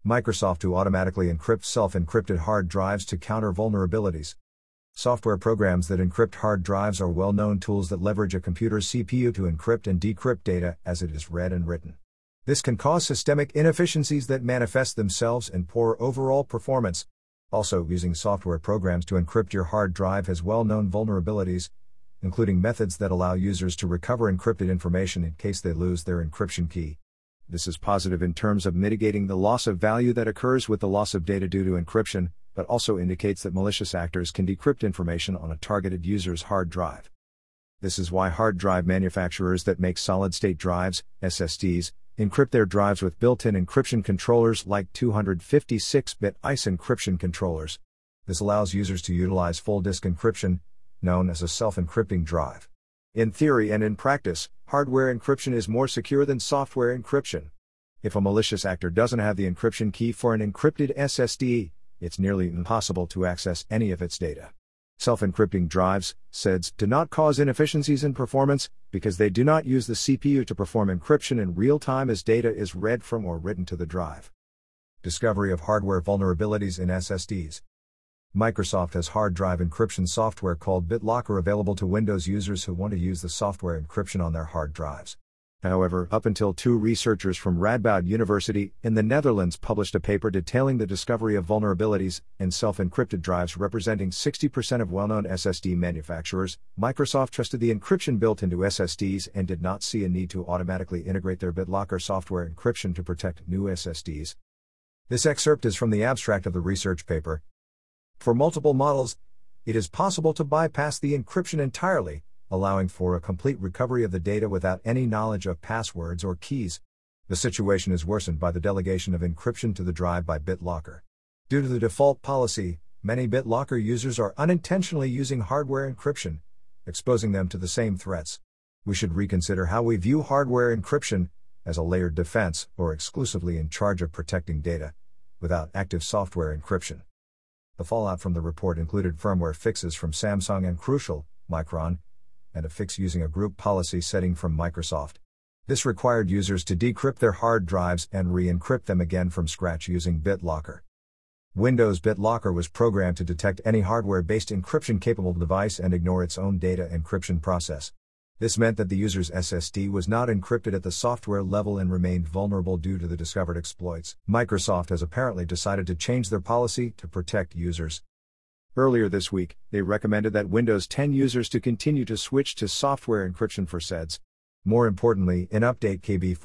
Microsoft to automatically encrypt self-encrypted hard drives to counter vulnerabilities. Software programs that encrypt hard drives are well-known tools that leverage a computer's CPU to encrypt and decrypt data as it is read and written. This can cause systemic inefficiencies that manifest themselves in poor overall performance. Also, using software programs to encrypt your hard drive has well-known vulnerabilities, including methods that allow users to recover encrypted information in case they lose their encryption key. This is positive in terms of mitigating the loss of value that occurs with the loss of data due to encryption, but also indicates that malicious actors can decrypt information on a targeted user's hard drive. This is why hard drive manufacturers that make solid-state drives, SSDs, encrypt their drives with built-in encryption controllers like 256-bit ICE encryption controllers. This allows users to utilize full disk encryption, known as a self-encrypting drive. In theory and in practice, hardware encryption is more secure than software encryption. If a malicious actor doesn't have the encryption key for an encrypted SSD, it's nearly impossible to access any of its data. Self-encrypting drives, SEDs, do not cause inefficiencies in performance, because they do not use the CPU to perform encryption in real time as data is read from or written to the drive. Discovery of hardware vulnerabilities in SSDs. Microsoft has hard drive encryption software called BitLocker available to Windows users who want to use the software encryption on their hard drives. However, up until two researchers from Radboud University in the Netherlands published a paper detailing the discovery of vulnerabilities in self-encrypted drives representing 60% of well-known SSD manufacturers, Microsoft trusted the encryption built into SSDs and did not see a need to automatically integrate their BitLocker software encryption to protect new SSDs. This excerpt is from the abstract of the research paper. For multiple models, it is possible to bypass the encryption entirely, allowing for a complete recovery of the data without any knowledge of passwords or keys. The situation is worsened by the delegation of encryption to the drive by BitLocker. Due to the default policy, many BitLocker users are unintentionally using hardware encryption, exposing them to the same threats. We should reconsider how we view hardware encryption, as a layered defense or exclusively in charge of protecting data, without active software encryption. The fallout from the report included firmware fixes from Samsung and Crucial, Micron, and a fix using a group policy setting from Microsoft. This required users to decrypt their hard drives and re-encrypt them again from scratch using BitLocker. Windows BitLocker was programmed to detect any hardware-based encryption-capable device and ignore its own data encryption process. This meant that the user's SSD was not encrypted at the software level and remained vulnerable due to the discovered exploits. Microsoft has apparently decided to change their policy to protect users. Earlier this week, they recommended that Windows 10 users to continue to switch to software encryption for SEDs. More importantly, in Update KB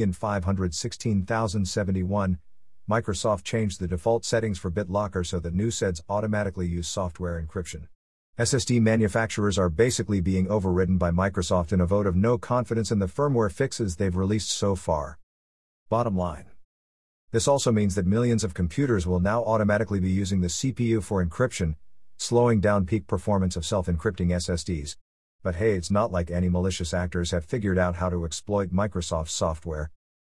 4516071, Microsoft changed the default settings for BitLocker so that new SEDs automatically use software encryption. SSD manufacturers are basically being overridden by Microsoft in a vote of no confidence in the firmware fixes they've released so far. Bottom line. This also means that millions of computers will now automatically be using the CPU for encryption, slowing down peak performance of self-encrypting SSDs. But hey, it's not like any malicious actors have figured out how to exploit Microsoft's software.